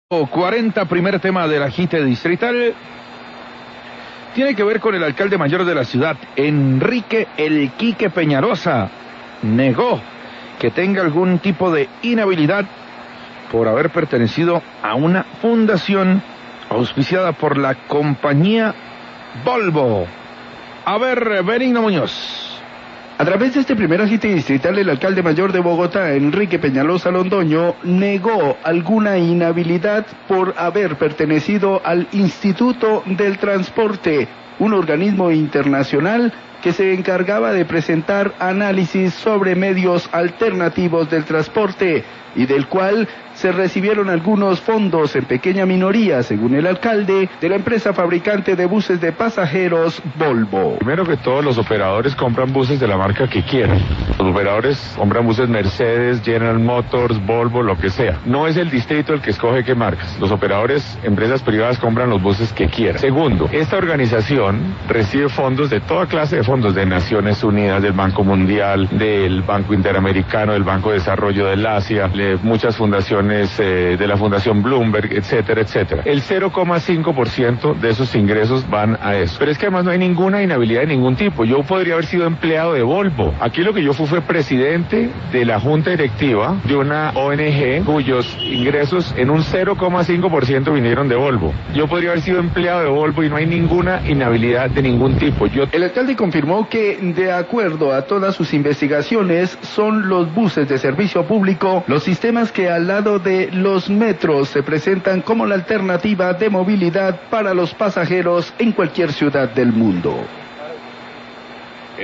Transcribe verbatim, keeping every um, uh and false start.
cuarenta, primer tema del agite distrital, tiene que ver con el alcalde mayor de la ciudad, Enrique El Quique Peñalosa. Negó que tenga algún tipo de inhabilidad por haber pertenecido a una fundación auspiciada por la compañía Volvo. A ver, Benigno Muñoz. A través de este primer agite distrital, el alcalde mayor de Bogotá, Enrique Peñalosa Londoño, negó alguna inhabilidad por haber pertenecido al Instituto del Transporte, un organismo internacional que se encargaba de presentar análisis sobre medios alternativos del transporte y del cual se recibieron algunos fondos en pequeña minoría, según el alcalde, de la empresa fabricante de buses de pasajeros Volvo. Primero que todo, los operadores compran buses de la marca que quieran. Los operadores compran buses Mercedes, General Motors, Volvo, lo que sea. No es el distrito el que escoge qué marcas. Los operadores, empresas privadas, compran los buses que quieran. Segundo, esta organización recibe fondos de toda clase de fondos, de Naciones Unidas, del Banco Mundial, del Banco Interamericano, del Banco de Desarrollo del Asia, de muchas fundaciones eh, de la Fundación Bloomberg, etcétera, etcétera. El cero coma cinco por ciento de esos ingresos van a eso. Pero es que además no hay ninguna inhabilidad de ningún tipo. Yo podría haber sido empleado de Volvo. Aquí lo que yo fui fue presidente de la junta directiva de una O N G cuyos ingresos en un cero coma cinco por ciento vinieron de Volvo. Yo podría haber sido empleado de Volvo y no hay ninguna inhabilidad de ningún tipo. Yo... El alcalde confirmó que, de acuerdo a todas sus investigaciones, son los buses de servicio público los sistemas que al lado de los metros se presentan como la alternativa de movilidad para los pasajeros en cualquier ciudad del mundo.